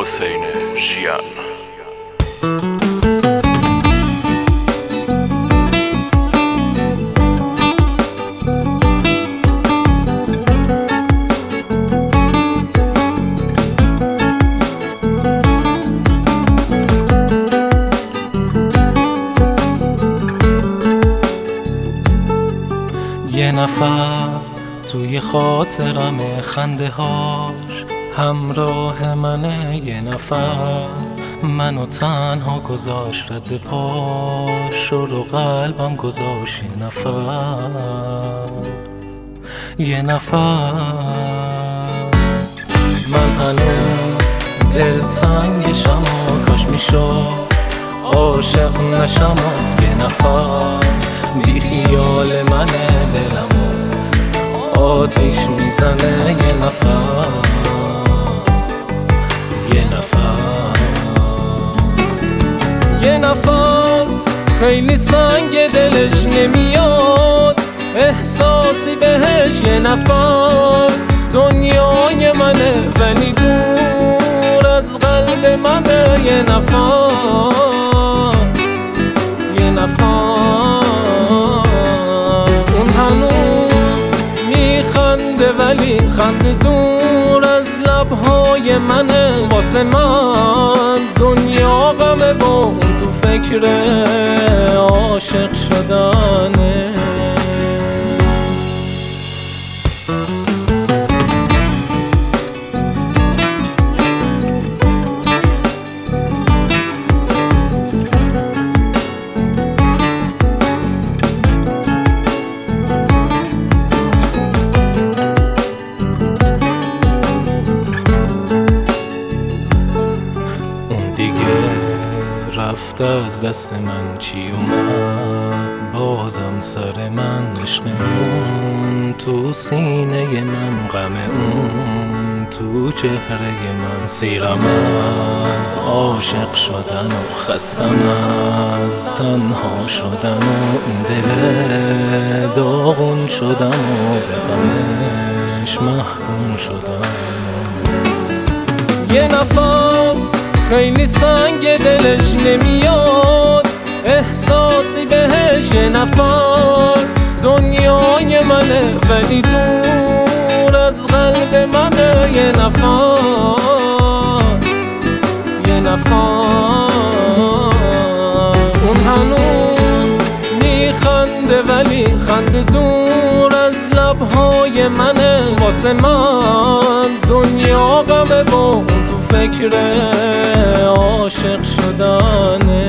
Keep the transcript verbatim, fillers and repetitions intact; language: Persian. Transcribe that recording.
حسین ژیان. یه نفر توی خاطرم خنده هاش همراه منه، یه نفر منو تنها گذاشت رد پاش رو قلبم گذاشت. یه نفر یه نفر من هنوز دلتنگشم و کاش میشد عاشق نشم. یه نفر بی خیال منه، دلمو آتیش میزنه. یه نفر یه نفر یه نفر خیلی سنگ دلش نمیاد احساسی بهش. یه نفر دنیای منه ولی دور از قلب منه. یه نفر یه نفر اون هنوز میخنده ولی خنده دور از لبهای منه. واسه من دنیا غمه و اون تو فکر عاشق شدنه. رفت از دست من چی اومد بازم سر من. عشقمون تو سینه من، غم اون تو چهره من. سیرم از عاشق شدن و خستم از تنها شدن و این دل داغون شدم و به غمش محکوم شدم. یه نفر خیلی سنگ دلش نمیاد احساسی بهش. یه نفر دنیای منه ولی دور از قلب منه. یه نفر یه نفر اون هنوز میخنده ولی خنده دور از لبهای منه. واسه من دنیا غمه و اون تو فکر عاشق شدنه.